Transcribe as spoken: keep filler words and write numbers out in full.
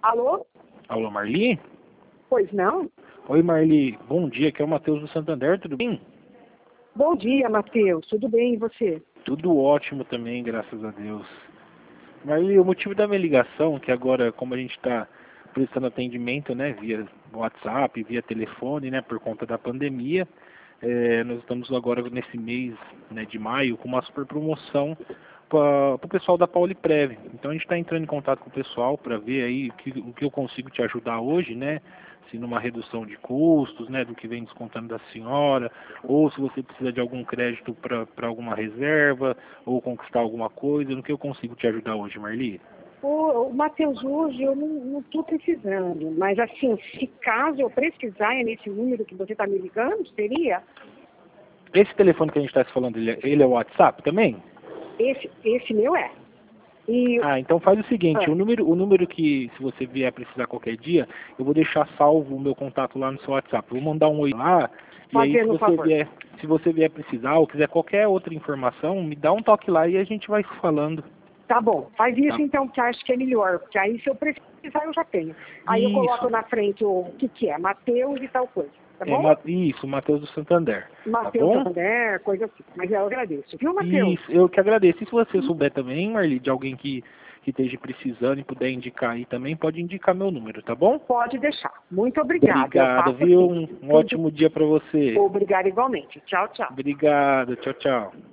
Alô? Alô, Marli? Pois não? Oi, Marli. Bom dia, aqui é o Matheus do Santander, tudo bem? Bom dia, Matheus. Tudo bem, e você? Tudo ótimo também, graças a Deus. Marli, o motivo da minha ligação, que agora, como a gente está prestando atendimento, né, via WhatsApp, via telefone, né, por conta da pandemia, é, nós estamos agora nesse mês, né, de maio com uma super promoção para o pessoal da Pauliprev. Então a gente está entrando em contato com o pessoal para ver aí o que, o que eu consigo te ajudar hoje, né? Se numa redução de custos, né, do que vem descontando da senhora, ou se você precisa de algum crédito para alguma reserva, ou conquistar alguma coisa, no que eu consigo te ajudar hoje, Marli? Ô, ô, Matheus, hoje eu não estou precisando, mas assim, se caso eu precisar, é nesse número que você está me ligando, seria? Esse telefone que a gente está se falando, ele é, ele é o WhatsApp também? Esse, esse meu é. E, Ah, então faz o seguinte, ah, o número, o número que, se você vier precisar qualquer dia, eu vou deixar salvo o meu contato lá no seu WhatsApp. Eu vou mandar um oi lá, e aí se fazendo um você favor. vier, se você vier precisar ou quiser qualquer outra informação, me dá um toque lá e a gente vai se falando. Tá bom, faz isso Tá? então, que eu acho que é melhor, porque aí se eu precisar eu já tenho. Aí eu coloco Isso, na frente o que que é, Matheus e tal coisa, tá é, bom? Ma- isso, Matheus do Santander, tá Matheus bom? Santander, coisa assim. Mas eu agradeço, viu, Matheus? Isso, eu que agradeço. E se você souber também, Marli, de alguém que, que esteja precisando e puder indicar aí também, pode indicar meu número, tá bom? Pode deixar. Muito obrigada. Eu Obrigado, passo viu? aqui. Um, um Tudo. ótimo dia para você. Obrigada igualmente. Tchau, tchau. Obrigado, tchau, tchau.